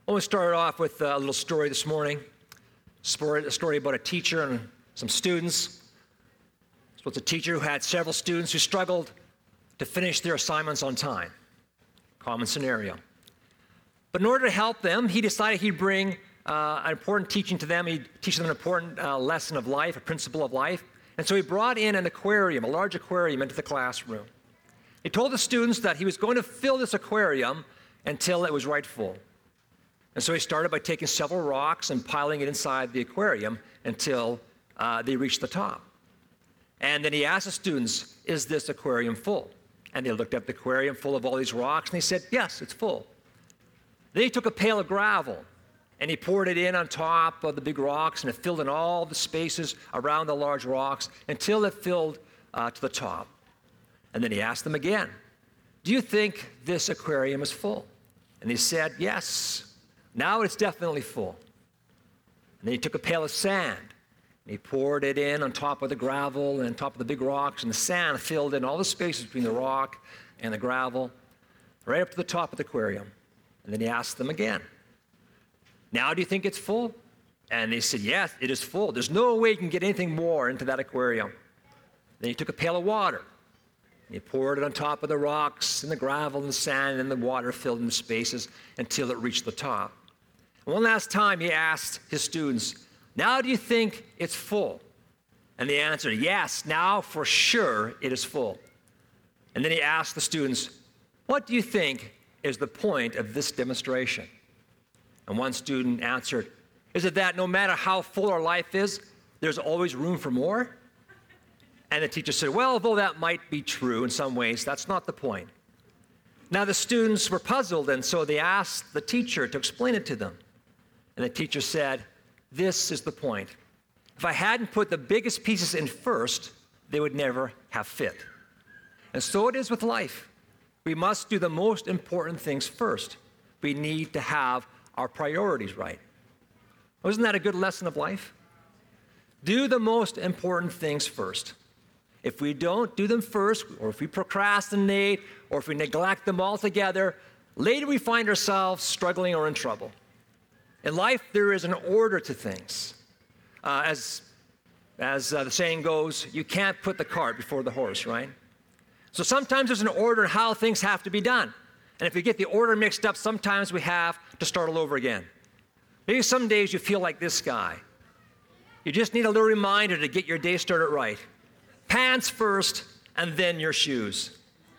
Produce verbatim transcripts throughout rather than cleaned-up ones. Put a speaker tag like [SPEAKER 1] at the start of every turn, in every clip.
[SPEAKER 1] I want to start off with a little story this morning. A story about a teacher and some students. So it's a teacher who had several students who struggled to finish their assignments on time. Common scenario. But in order to help them, he decided he'd bring uh, an important teaching to them. He'd teach them an important uh, lesson of life, a principle of life. And so he brought in an aquarium, a large aquarium, into the classroom. He told the students that he was going to fill this aquarium until it was right full. And so he started by taking several rocks and piling it inside the aquarium until uh, they reached the top. And then he asked the students, is this aquarium full? And they looked at the aquarium full of all these rocks, and they said, yes, it's full. Then he took a pail of gravel, and he poured it in on top of the big rocks, and it filled in all the spaces around the large rocks until it filled uh, to the top. And then he asked them again, do you think this aquarium is full? And they said, yes. Now it's definitely full. And then he took a pail of sand, and he poured it in on top of the gravel and on top of the big rocks, and the sand filled in all the spaces between the rock and the gravel, right up to the top of the aquarium. And then he asked them again, now do you think it's full? And they said, yes, it is full. There's no way you can get anything more into that aquarium. Then he took a pail of water, and he poured it on top of the rocks and the gravel and the sand, and the water filled in the spaces until it reached the top. One last time, he asked his students, now do you think it's full? And they answered, yes, now for sure it is full. And then he asked the students, what do you think is the point of this demonstration? And one student answered, is it that no matter how full our life is, there's always room for more? And the teacher said, well, although that might be true in some ways, that's not the point. Now the students were puzzled, and so they asked the teacher to explain it to them. And the teacher said, this is the point. If I hadn't put the biggest pieces in first, they would never have fit. And so it is with life. We must do the most important things first. We need to have our priorities right. Wasn't that a good lesson of life? Do the most important things first. If we don't do them first, or if we procrastinate, or if we neglect them altogether, later we find ourselves struggling or in trouble. In life, there is an order to things. Uh, as as uh, the saying goes, you can't put the cart before the horse, right? So sometimes there's an order in how things have to be done. And if we get the order mixed up, sometimes we have to start all over again. Maybe some days you feel like this guy. You just need a little reminder to get your day started right. Pants first, and then your shoes.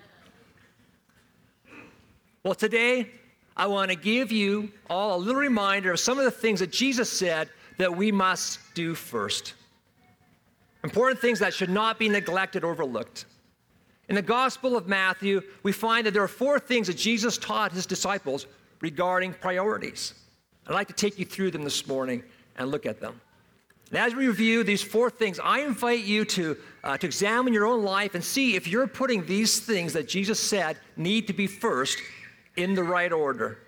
[SPEAKER 1] Well, today, I want to give you all a little reminder of some of the things that Jesus said that we must do first. Important things that should not be neglected or overlooked. In the Gospel of Matthew, we find that there are four things that Jesus taught his disciples regarding priorities. I'd like to take you through them this morning and look at them. And as we review these four things, I invite you to, uh, to examine your own life and see if you're putting these things that Jesus said need to be first in the right order.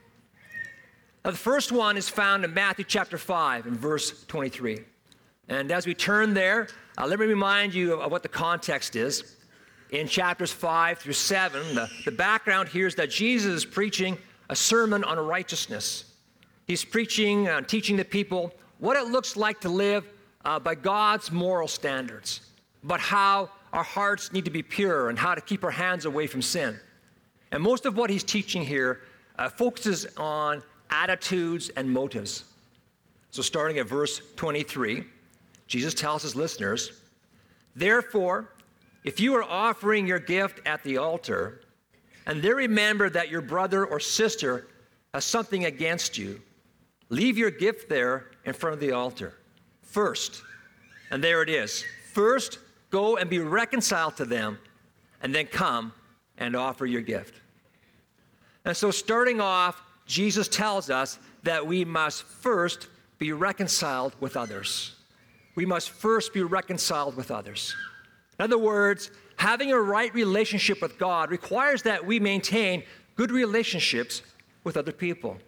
[SPEAKER 1] Now, the first one is found in Matthew chapter five and verse twenty-three. And as we turn there, uh, let me remind you of, of what the context is. In chapters five through seven, the, the background here is that Jesus is preaching a sermon on righteousness. He's preaching and uh, teaching the people what it looks like to live uh, by God's moral standards, but how our hearts need to be pure and how to keep our hands away from sin. And most of what he's teaching here uh, focuses on attitudes and motives. So starting at verse twenty-three, Jesus tells his listeners, therefore, if you are offering your gift at the altar, and there remember that your brother or sister has something against you, leave your gift there in front of the altar. First, and there it is, first go and be reconciled to them, and then come and offer your gift. And so starting off, Jesus tells us that we must first be reconciled with others. We must first be reconciled with others. In other words, having a right relationship with God requires that we maintain good relationships with other people.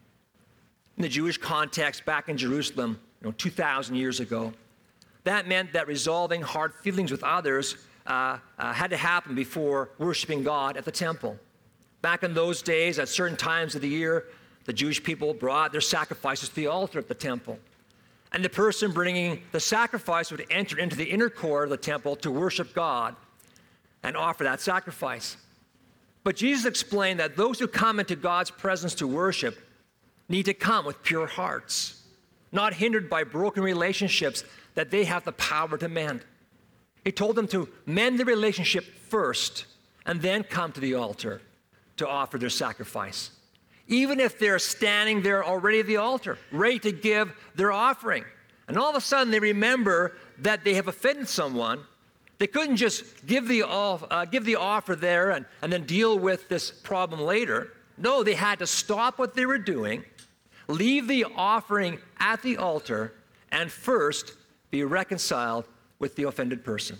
[SPEAKER 1] In the Jewish context, back in Jerusalem, you know, two thousand years ago, that meant that resolving hard feelings with others uh, uh, had to happen before worshiping God at the temple. Back in those days, at certain times of the year, The Jewish people brought their sacrifices to the altar at the temple. And the person bringing the sacrifice would enter into the inner court of the temple to worship God and offer that sacrifice. But Jesus explained that those who come into God's presence to worship need to come with pure hearts, not hindered by broken relationships that they have the power to mend. He told them to mend the relationship first and then come to the altar to offer their sacrifice. Even if they're standing there already at the altar, ready to give their offering. And all of a sudden they remember that they have offended someone. They couldn't just give the, uh, give the offer there and, and then deal with this problem later. No, they had to stop what they were doing, leave the offering at the altar, and first be reconciled with the offended person.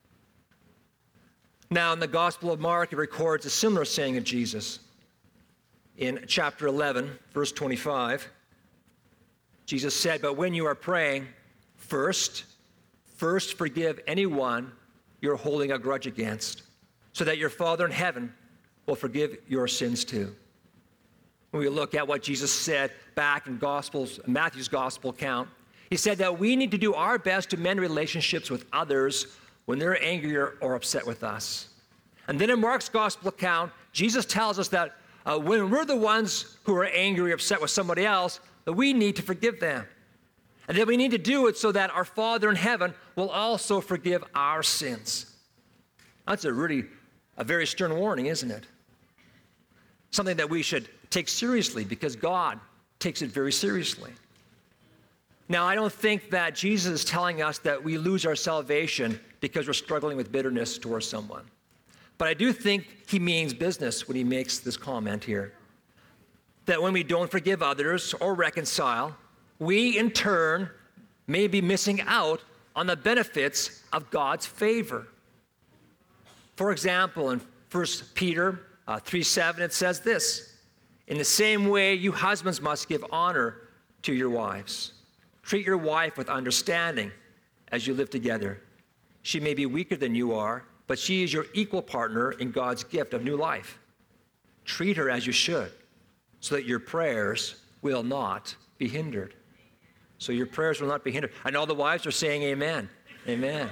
[SPEAKER 1] Now, in the Gospel of Mark, it records a similar saying of Jesus. In chapter eleven, verse twenty-five, Jesus said, "But when you are praying, first, first forgive anyone you're holding a grudge against, so that your Father in heaven will forgive your sins too." When we look at what Jesus said back in Gospels, Matthew's Gospel account, he said that we need to do our best to mend relationships with others when they're angry or upset with us. And then in Mark's Gospel account, Jesus tells us that uh, when we're the ones who are angry or upset with somebody else, that we need to forgive them. And that we need to do it so that our Father in heaven will also forgive our sins. That's a really, a very stern warning, isn't it? Something that we should take seriously because God takes it very seriously. Now, I don't think that Jesus is telling us that we lose our salvation because we're struggling with bitterness towards someone. But I do think he means business when he makes this comment here. That when we don't forgive others or reconcile, we in turn may be missing out on the benefits of God's favor. For example, in First Peter uh, three seven, it says this, "In the same way, you husbands must give honor to your wives. Treat your wife with understanding as you live together. She may be weaker than you are, but she is your equal partner in God's gift of new life. Treat her as you should, so that your prayers will not be hindered." So your prayers will not be hindered. And all the wives are saying amen. Amen.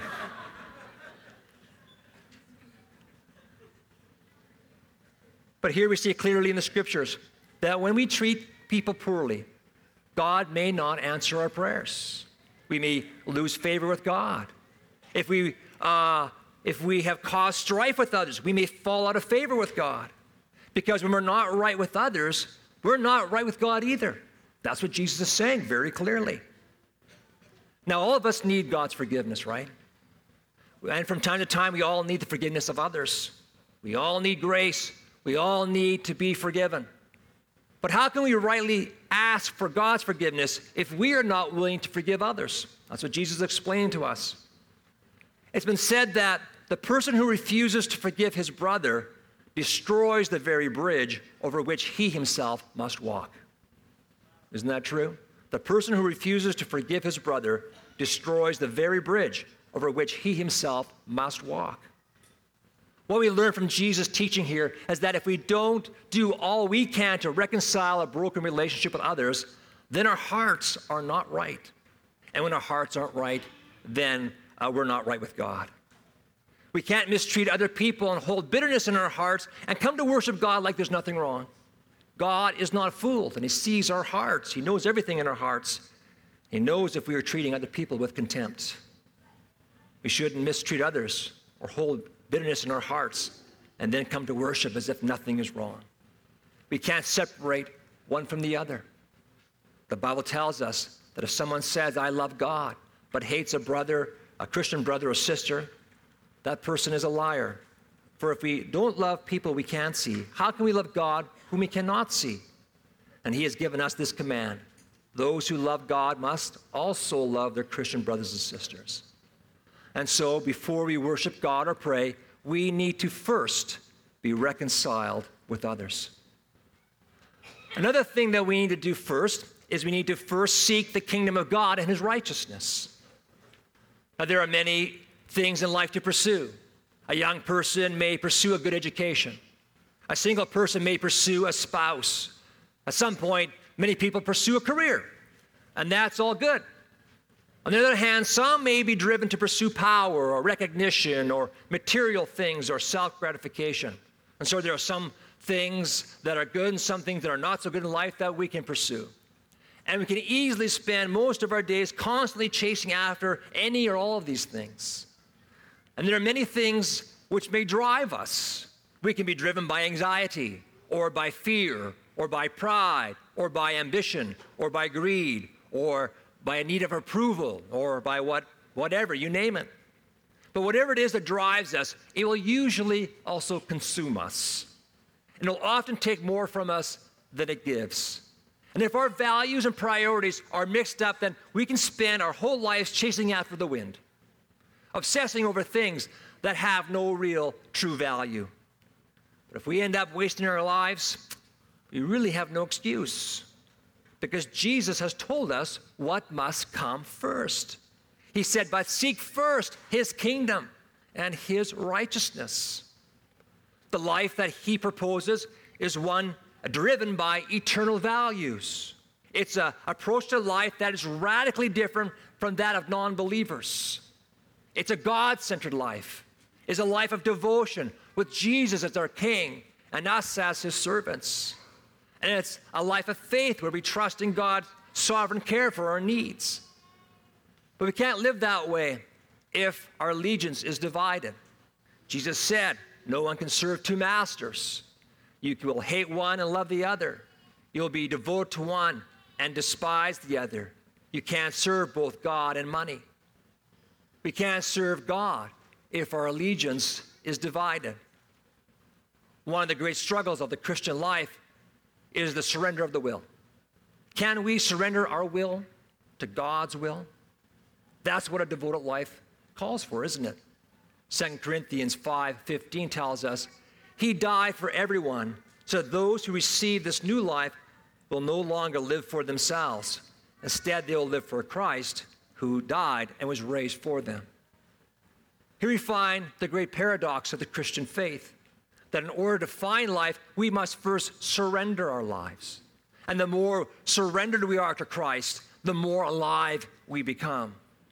[SPEAKER 1] But here we see clearly in the scriptures that when we treat people poorly, God may not answer our prayers. We may lose favor with God. If we, uh, if we have caused strife with others, we may fall out of favor with God. Because when we're not right with others, we're not right with God either. That's what Jesus is saying very clearly. Now, all of us need God's forgiveness, right? And from time to time, we all need the forgiveness of others. We all need grace. We all need to be forgiven. But how can we rightly ask for God's forgiveness if we are not willing to forgive others? That's what Jesus explained to us. It's been said that the person who refuses to forgive his brother destroys the very bridge over which he himself must walk. Isn't that true? The person who refuses to forgive his brother destroys the very bridge over which he himself must walk. What we learn from Jesus' teaching here is that if we don't do all we can to reconcile a broken relationship with others, then our hearts are not right. And when our hearts aren't right, then uh, we're not right with God. We can't mistreat other people and hold bitterness in our hearts and come to worship God like there's nothing wrong. God is not fooled, and he sees our hearts. He knows everything in our hearts. He knows if we are treating other people with contempt. We shouldn't mistreat others or hold bitterness in our hearts and then come to worship as if nothing is wrong. We can't separate one from the other. The Bible tells us that if someone says, "I love God," but hates a brother, a Christian brother or sister, that person is a liar. For if we don't love people we can't see, how can we love God whom we cannot see? And he has given us this command: those who love God must also love their Christian brothers and sisters. And so before we worship God or pray, we need to first be reconciled with others. Another thing that we need to do first is we need to first seek the kingdom of God and his righteousness. Now, there are many things in life to pursue. A young person may pursue a good education. A single person may pursue a spouse. At some point, many people pursue a career, and that's all good. On the other hand, some may be driven to pursue power or recognition or material things or self-gratification. And so there are some things that are good and some things that are not so good in life that we can pursue. And we can easily spend most of our days constantly chasing after any or all of these things. And there are many things which may drive us. We can be driven by anxiety, or by fear, or by pride, or by ambition, or by greed, or by a need of approval, or by what, whatever, you name it. But whatever it is that drives us, it will usually also consume us. And it'll often take more from us than it gives. And if our values and priorities are mixed up, then we can spend our whole lives chasing after the wind, obsessing over things that have no real true value. But if we end up wasting our lives, we really have no excuse, because Jesus has told us what must come first. He said, but seek first his kingdom and his righteousness. The life that he proposes is one driven by eternal values. It's an approach to life that is radically different from that of non-believers. It's a God-centered life. It's a life of devotion with Jesus as our King and us as his servants. And it's a life of faith where we trust in God's sovereign care for our needs. But we can't live that way if our allegiance is divided. Jesus said, no one can serve two masters. You will hate one and love the other. You'll be devoted to one and despise the other. You can't serve both God and money. We can't serve God if our allegiance is divided. One of the great struggles of the Christian life is the surrender of the will. Can we surrender our will to God's will? That's what a devoted life calls for, isn't it? Second Corinthians five fifteen tells us, he died for everyone, so those who receive this new life will no longer live for themselves. Instead, they will live for Christ, who died and was raised for them. Here we find the great paradox of the Christian faith, that in order to find life, we must first surrender our lives. And the more surrendered we are to Christ, the more alive we become.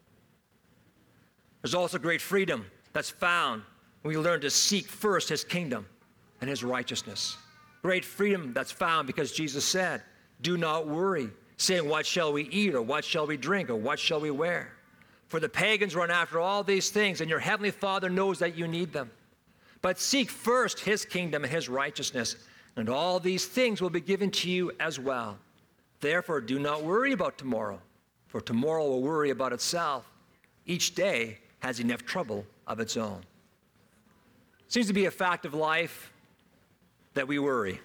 [SPEAKER 1] There's also great freedom that's found when we learn to seek first his kingdom and his righteousness. Great freedom that's found because Jesus said, do not worry, saying, what shall we eat, or what shall we drink, or what shall we wear? For the pagans run after all these things, and your heavenly Father knows that you need them. But seek first his kingdom and his righteousness, and all these things will be given to you as well. Therefore, do not worry about tomorrow, for tomorrow will worry about itself. Each day has enough trouble of its own. Seems to be a fact of life that we worry.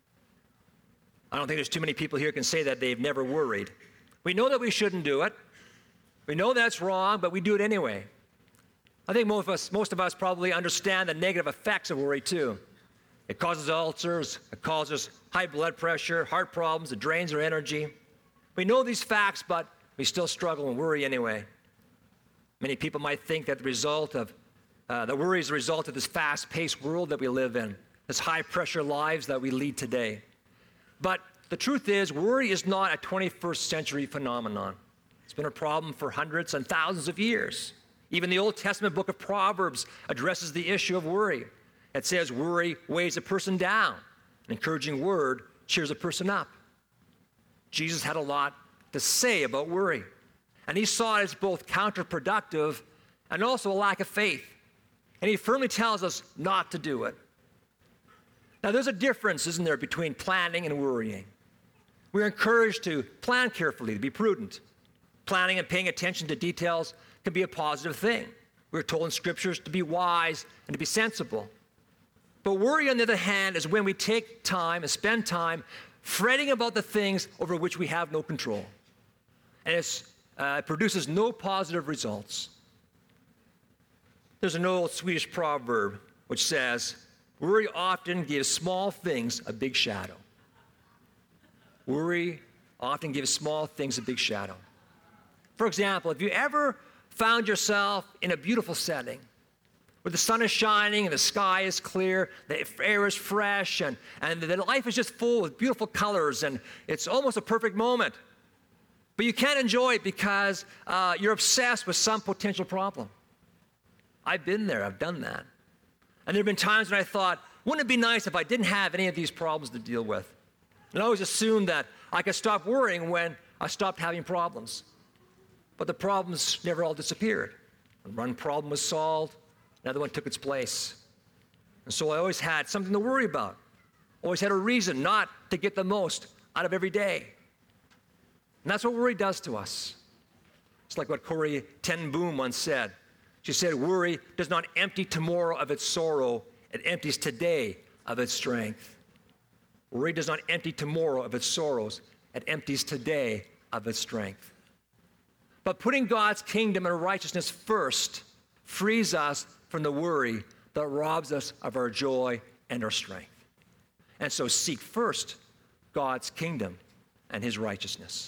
[SPEAKER 1] I don't think there's too many people here who can say that they've never worried. We know that we shouldn't do it. We know that's wrong, but we do it anyway. I think most of us, most of us probably understand the negative effects of worry too. It causes ulcers, it causes high blood pressure, heart problems, it drains our energy. We know these facts, but we still struggle and worry anyway. Many people might think that the result of, uh, the worry is the result of this fast-paced world that we live in, this high-pressure lives that we lead today. But the truth is, worry is not a twenty-first century phenomenon. It's been a problem for hundreds and thousands of years. Even the Old Testament book of Proverbs addresses the issue of worry. It says, worry weighs a person down. An encouraging word cheers a person up. Jesus had a lot to say about worry. And he saw it as both counterproductive and also a lack of faith. And he firmly tells us not to do it. Now, there's a difference, isn't there, between planning and worrying. We're encouraged to plan carefully, to be prudent. Planning and paying attention to details can be a positive thing. We're told in scriptures to be wise and to be sensible. But worry, on the other hand, is when we take time and spend time fretting about the things over which we have no control. And it's, uh, it produces no positive results. There's an old Swedish proverb which says, worry often gives small things a big shadow. Worry often gives small things a big shadow. For example, if you ever found yourself in a beautiful setting where the sun is shining and the sky is clear, the air is fresh, and, and the life is just full with beautiful colors, and it's almost a perfect moment. But you can't enjoy it because uh, you're obsessed with some potential problem. I've been there, I've done that. And there have been times when I thought, wouldn't it be nice if I didn't have any of these problems to deal with? And I always assumed that I could stop worrying when I stopped having problems. But the problems never all disappeared. One problem was solved, another one took its place. And so I always had something to worry about. Always had a reason not to get the most out of every day. And that's what worry does to us. It's like what Corrie ten Boom once said. She said, worry does not empty tomorrow of its sorrow, it empties today of its strength. Worry does not empty tomorrow of its sorrows, it empties today of its strength. But putting God's kingdom and righteousness first frees us from the worry that robs us of our joy and our strength. And so seek first God's kingdom and his righteousness.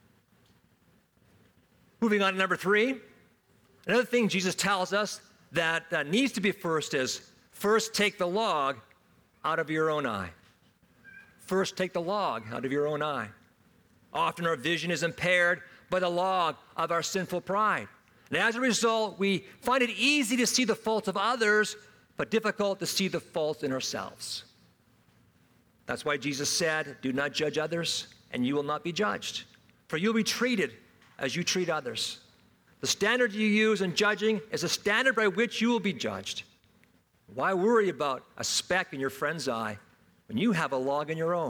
[SPEAKER 1] Moving on to number three, another thing Jesus tells us that uh, needs to be first is, first take the log out of your own eye. First take the log out of your own eye. Often our vision is impaired by the log of our sinful pride. And as a result, we find it easy to see the faults of others, but difficult to see the faults in ourselves. That's why Jesus said, do not judge others, and you will not be judged. For you'll be treated as you treat others. The standard you use in judging is a standard by which you will be judged. Why worry about a speck in your friend's eye when you have a log in your own?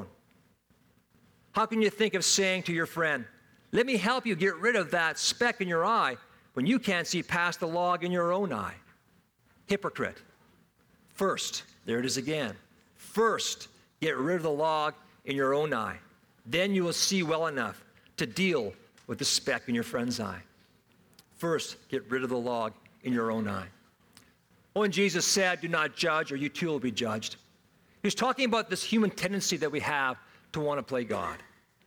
[SPEAKER 1] How can you think of saying to your friend, let me help you get rid of that speck in your eye when you can't see past the log in your own eye? Hypocrite. First, there it is again. First, get rid of the log in your own eye. Then you will see well enough to deal with the speck in your friend's eye. First, get rid of the log in your own eye. When Jesus said, do not judge or you too will be judged, he was talking about this human tendency that we have to want to play God.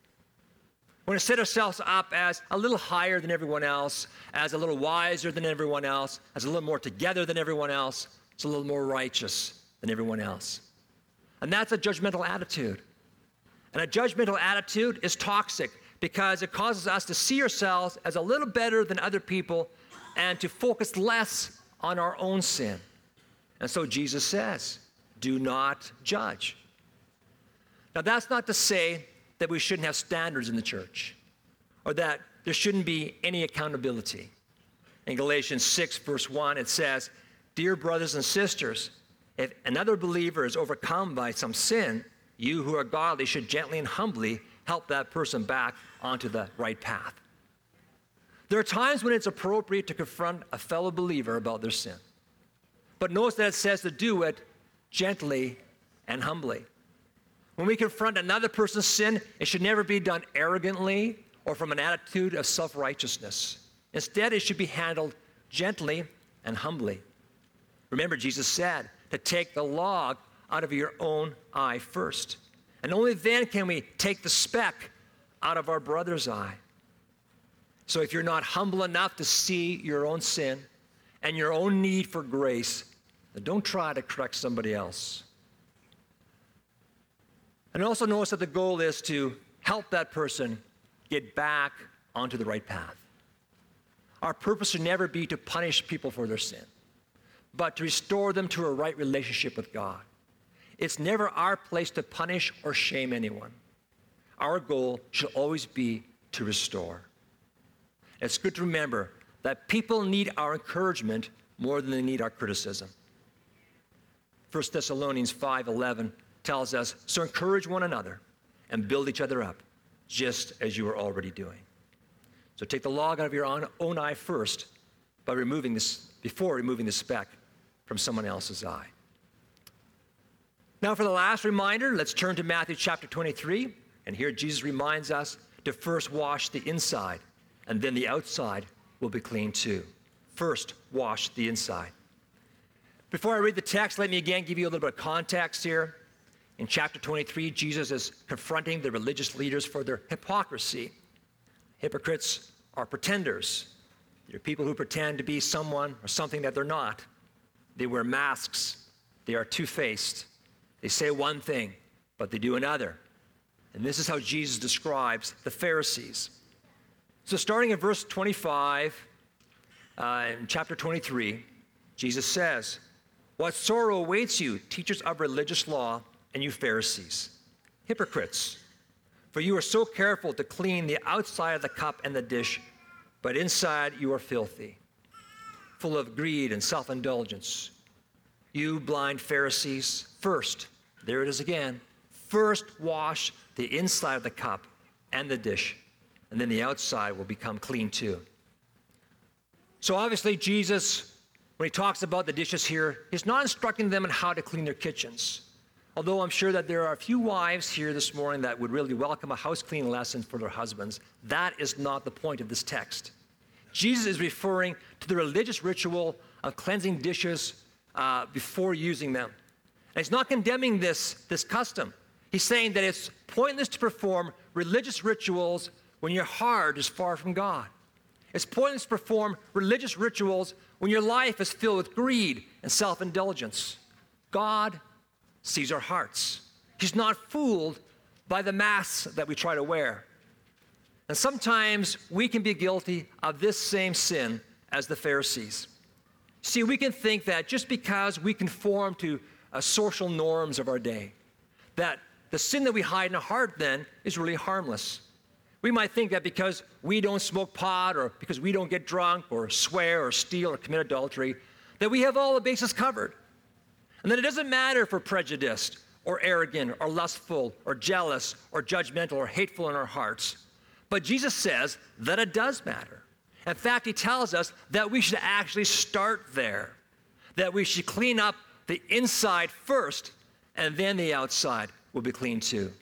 [SPEAKER 1] We want to set ourselves up as a little higher than everyone else, as a little wiser than everyone else, as a little more together than everyone else, as a little more righteous than everyone else. And that's a judgmental attitude. And a judgmental attitude is toxic because it causes us to see ourselves as a little better than other people and to focus less on our own sin. And so Jesus says, do not judge. Now, that's not to say that we shouldn't have standards in the church or that there shouldn't be any accountability. In Galatians six, verse one, it says, dear brothers and sisters, if another believer is overcome by some sin, you who are godly should gently and humbly help that person back onto the right path. There are times when it's appropriate to confront a fellow believer about their sin. But notice that it says to do it gently and humbly. When we confront another person's sin, it should never be done arrogantly or from an attitude of self-righteousness. Instead, it should be handled gently and humbly. Remember, Jesus said to take the log out of your own eye first. And only then can we take the speck out of our brother's eye. So if you're not humble enough to see your own sin and your own need for grace, then don't try to correct somebody else. And also notice that the goal is to help that person get back onto the right path. Our purpose should never be to punish people for their sin, but to restore them to a right relationship with God. It's never our place to punish or shame anyone. Our goal should always be to restore. It's good to remember that people need our encouragement more than they need our criticism. First Thessalonians five eleven tells us, so encourage one another and build each other up, just as you are already doing. So take the log out of your own, own eye first by removing this, before removing the speck from someone else's eye. Now for the last reminder, let's turn to Matthew chapter twenty-three, and here Jesus reminds us to first wash the inside, and then the outside will be clean too. First, wash the inside. Before I read the text, let me again give you a little bit of context here. In chapter twenty-three, Jesus is confronting the religious leaders for their hypocrisy. Hypocrites are pretenders. They're people who pretend to be someone or something that they're not. They wear masks. They are two-faced. They say one thing, but they do another. And this is how Jesus describes the Pharisees. So starting in verse twenty-five, uh, in chapter twenty-three, Jesus says, "What sorrow awaits you, teachers of religious law, and you Pharisees, hypocrites! For you are so careful to clean the outside of the cup and the dish, but inside you are filthy, full of greed and self-indulgence. You blind Pharisees, first," there it is again, "first wash the inside of the cup and the dish, and then the outside will become clean too." So obviously Jesus, when he talks about the dishes here, he's not instructing them on how to clean their kitchens. Although I'm sure that there are a few wives here this morning that would really welcome a house cleaning lesson for their husbands. That is not the point of this text. Jesus is referring to the religious ritual of cleansing dishes uh, before using them. And he's not condemning this, this custom. He's saying that it's pointless to perform religious rituals when your heart is far from God. It's pointless to perform religious rituals when your life is filled with greed and self-indulgence. God sees our hearts. He's not fooled by the masks that we try to wear. And sometimes we can be guilty of this same sin as the Pharisees. See, we can think that just because we conform to uh, social norms of our day, that the sin that we hide in our heart then is really harmless. We might think that because we don't smoke pot, or because we don't get drunk or swear or steal or commit adultery, that we have all the bases covered. And then it doesn't matter if we're prejudiced or arrogant or lustful or jealous or judgmental or hateful in our hearts. But Jesus says that it does matter. In fact, he tells us that we should actually start there, that we should clean up the inside first, and then the outside will be clean too.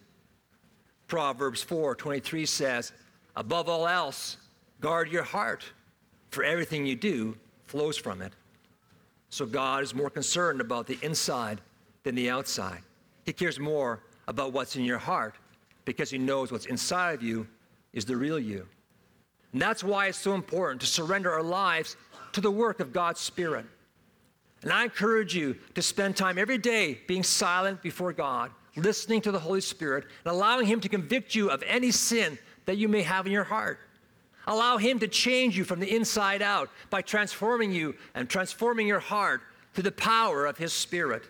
[SPEAKER 1] Proverbs four twenty-three says, "Above all else, guard your heart, for everything you do flows from it." So God is more concerned about the inside than the outside. He cares more about what's in your heart because he knows what's inside of you is the real you. And that's why it's so important to surrender our lives to the work of God's Spirit. And I encourage you to spend time every day being silent before God, listening to the Holy Spirit, and allowing him to convict you of any sin that you may have in your heart. Allow him to change you from the inside out by transforming you and transforming your heart through the power of his Spirit.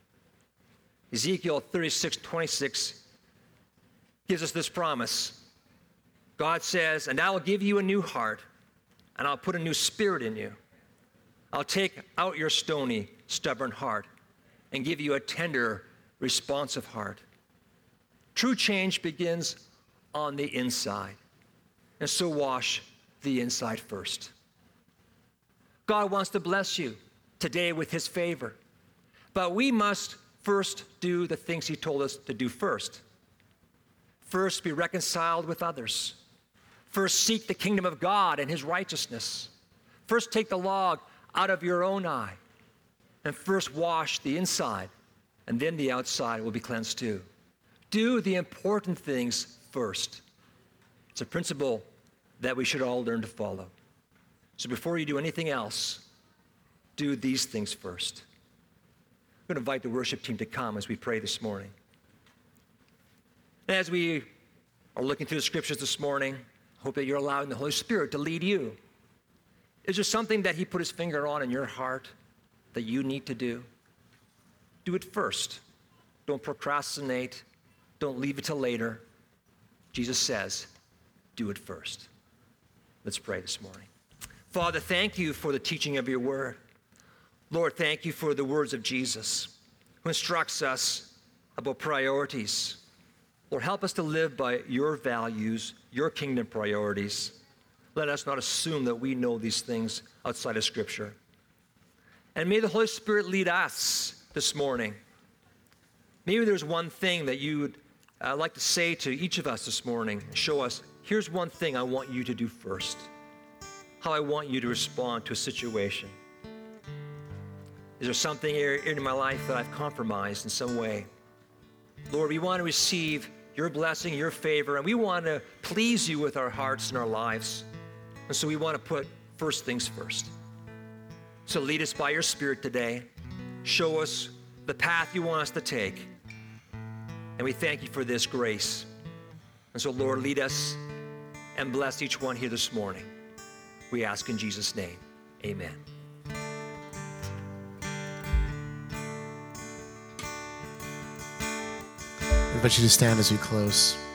[SPEAKER 1] Ezekiel thirty-six twenty-six gives us this promise. God says, "And I will give you a new heart, and I'll put a new spirit in you. I'll take out your stony, stubborn heart and give you a tender, responsive heart." True change begins on the inside. And so wash the inside first. God wants to bless you today with his favor. But we must first do the things he told us to do first. First, be reconciled with others. First, seek the kingdom of God and his righteousness. First, take the log out of your own eye. And first, wash the inside, and then the outside will be cleansed too. Do the important things first. It's a principle that we should all learn to follow. So before you do anything else, do these things first. I'm going to invite the worship team to come as we pray this morning. And as we are looking through the scriptures this morning, I hope that you're allowing the Holy Spirit to lead you. Is there something that he put his finger on in your heart that you need to do? Do it first. Don't procrastinate. Don't leave it till later. Jesus says, do it first. Let's pray this morning. Father, thank you for the teaching of your word. Lord, thank you for the words of Jesus, who instructs us about priorities. Lord, help us to live by your values, your kingdom priorities. Let us not assume that we know these things outside of Scripture. And may the Holy Spirit lead us this morning. Maybe there's one thing that you would uh, like to say to each of us this morning. Show us, here's one thing I want you to do first. How I want you to respond to a situation. Is there something in my life that I've compromised in some way? Lord, we want to receive your blessing, your favor, and we want to please you with our hearts and our lives. And so we want to put first things first. So lead us by your Spirit today. Show us the path you want us to take. And we thank you for this grace. And so, Lord, lead us and bless each one here this morning. We ask in Jesus' name, amen.
[SPEAKER 2] I invite you to stand as we close.